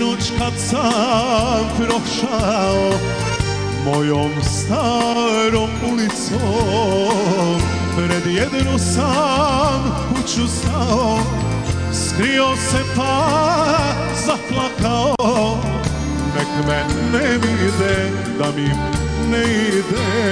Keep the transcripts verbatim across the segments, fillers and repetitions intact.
noć kad sam prošao mojom starom ulicom, pred jednu sam kuću stao, skrio se pa zaplakao. Nek me ne vide da mi ne ide,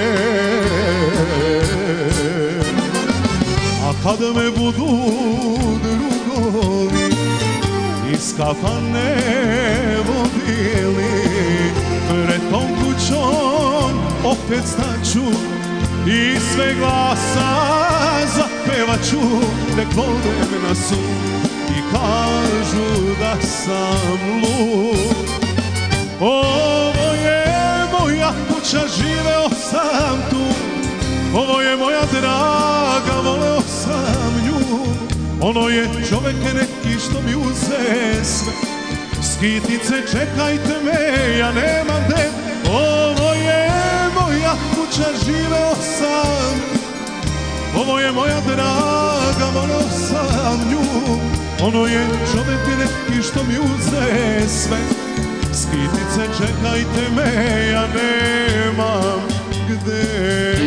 a kad me budu drugovi iz kafane vodili, pred tom kućom opet staću i sve glasa zapevaću. Nek vode na sud i kažu da sam lud. Ovo je moja kuća, živeo sam tu, ovo je moja draga, voleo sam nju. Ono je čovek neki što mi uze sve, skitnice čekajte me, ja nemam gde. Ovo je moja kuća, živeo sam, ovo je moja draga, voleo sam nju. Ono je čovek neki što mi uze sve, skitnice čekajte me, ja nemam gde.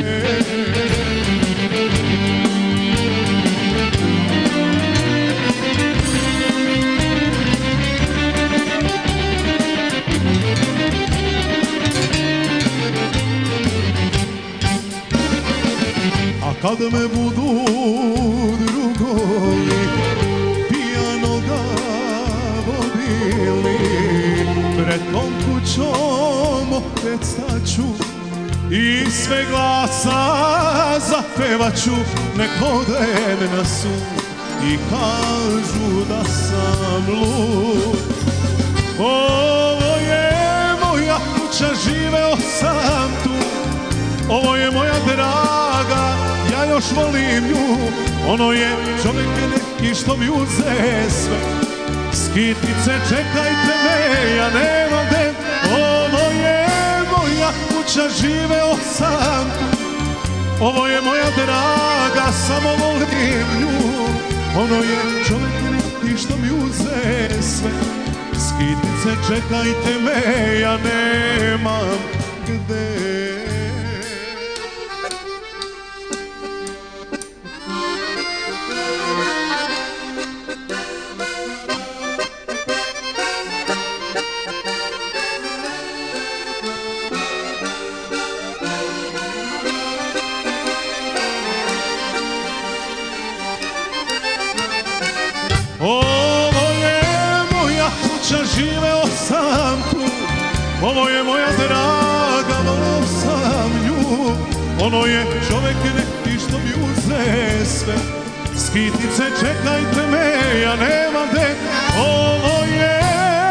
A kad me budu drugovi pijanoga vodili, pred tom kućom opet staću i sve glasa zapevaću. Nek ode na sud i kažu da sam lud. Ovo je moja kuća, živeo sam tu, ovo je moja draga, ja još volim nju. Ono je čovek neki što mi uze sve, skitnice čekajte me, ja nemam gde. Ovo je moja kuća, živeo sam tu, ovo je moja draga, samo volim nju. Ono je čovek neki što mi uze sve, skitnice čekajte me, ja nemam gde. Ovo je moja kuća, živeo sam tu, ovo je moja draga, voleo sam nju. Ono je čovek neki što mi uze sve, skitnice čekajte me, ja nemam gde. Ovo je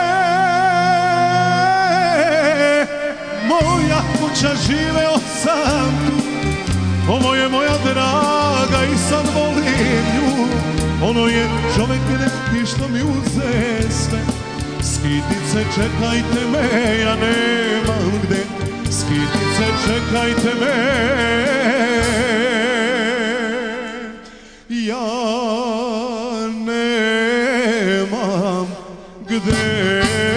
moja kuća, živeo sam tu, ovo je moja draga i sad volim nju. Ono je čovek neki što mi uze sve, skitnice čekajte me, ja nemam gde. Skitnice čekajte me, ja nemam gde.